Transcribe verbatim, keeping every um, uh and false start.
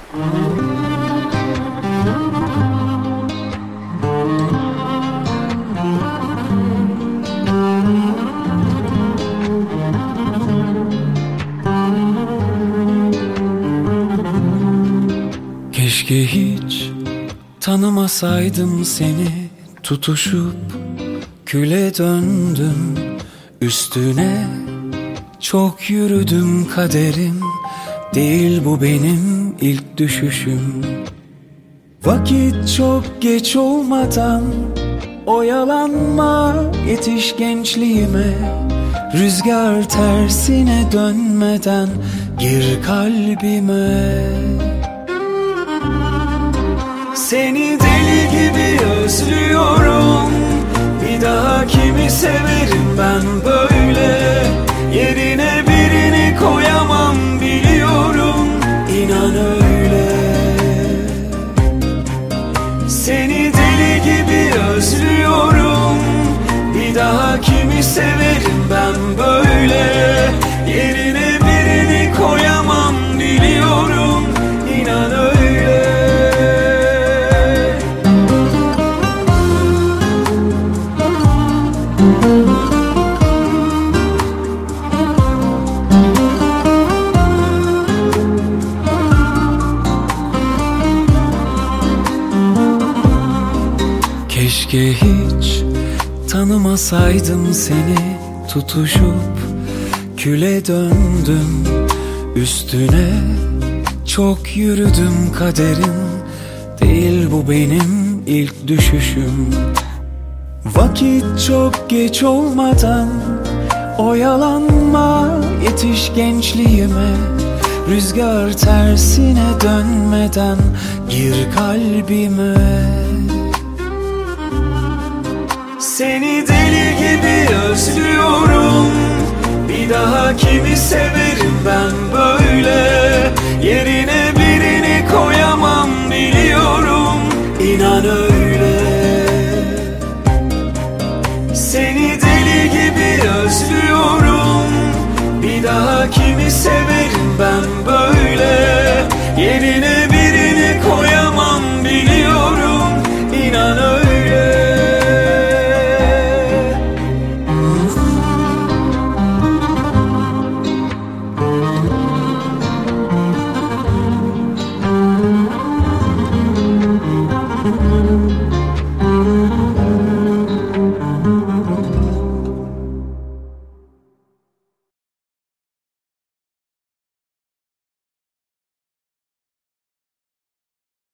Keşke hiç tanımasaydım seni, tutuşup küle döndüm üstüne. Çok yürüdüm kaderim, değil bu benim ilk düşüşüm. Vakit çok geç olmadan oyalanma, yetiş gençliğime. Rüzgar tersine dönmeden gir kalbime. Seni deli gibi özlüyorum, bir daha kimi severim ben böyle. Yerine birini koyamam biliyorum, inan öyle. Seni deli gibi özlüyorum, bir daha kimi severim ben böyle. Yerine birini koyamam biliyorum, inan öyle. Keşke hiç tanımasaydım seni, tutuşup küle döndüm üstüne. Çok yürüdüm kaderin, değil bu benim ilk düşüşüm. Vakit çok geç olmadan oyalanma, yetiş gençliğime. Rüzgar tersine dönmeden gir kalbime. Seni deli gibi özlüyorum, bir daha kimi severim